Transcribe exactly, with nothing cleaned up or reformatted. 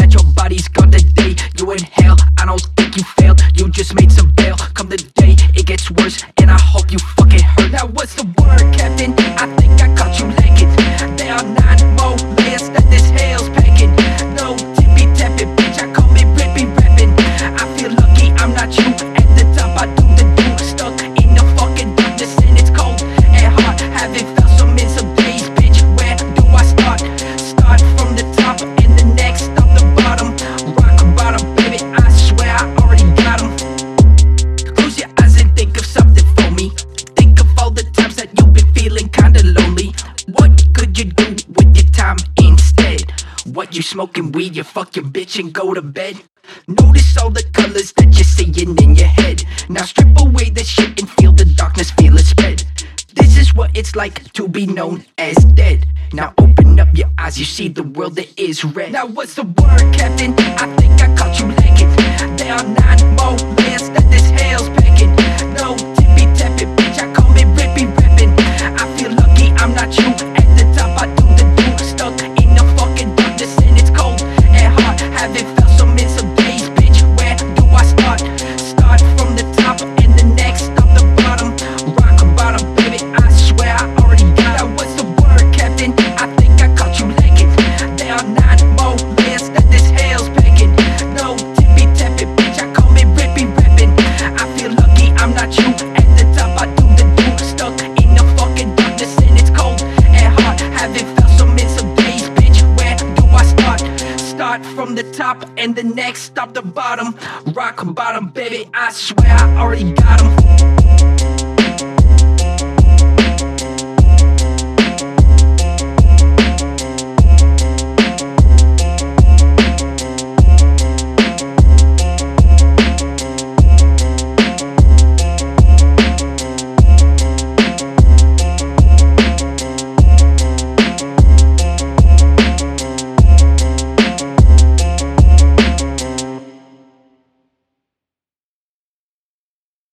that your body's gone today. You inhale, I don't think you failed. You just made some bail. Come the day, it gets worse, and I hope you fucking hurt. Now what's the word, Captain? I think I caught you lacking. There are nine more layers that this hell's packing. No tippy tapping, bitch, I call me rippy rapping. I feel lucky I'm not you. At the top I do the do. Stuck in the fucking darkness and it's cold and hard. Haven't felt some in some days, bitch. Where do I start? Start from the top and the next stop the bottom. Rock bottom, baby, I swear I already got 'em. Close your eyes and think of something for me. Think of all the times that you've been feeling kinda lonely. What could you do with your time instead? What, you smoking weed, you fuck your bitch and go to bed? Notice all the colors that you're seeing in your head. Now strip away the shit and feel the darkness, feel it spread. This is what it's like to be known as dead. Now open up your eyes, you see the world that is red. Now what's the word, Captain? I think I caught you lacking. There are nine more layers that this hell's packing. No tippy tapping, bitch, I call me rippy rapping. I feel lucky I'm not you. At the top I do the do. Stuck in the fucking darkness and it's cold and hard. Haven't felt some in some days, bitch. Where do I start? Start from the top and the next stop the bottom. Rock bottom, baby, I swear I already got it. Now what's the word, Captain? I think I caught you lacking. There are nine more layers that this hell's packing. No tippy tapping, bitch, I call me rippy rapping. I feel lucky I'm not you. At the top I do the do. Stuck in the fucking darkness and it's cold and hard. Haven't felt some in some days, bitch. Where do I start? Start from the top and the next stop the bottom. Rock bottom, baby, I swear I already got 'em.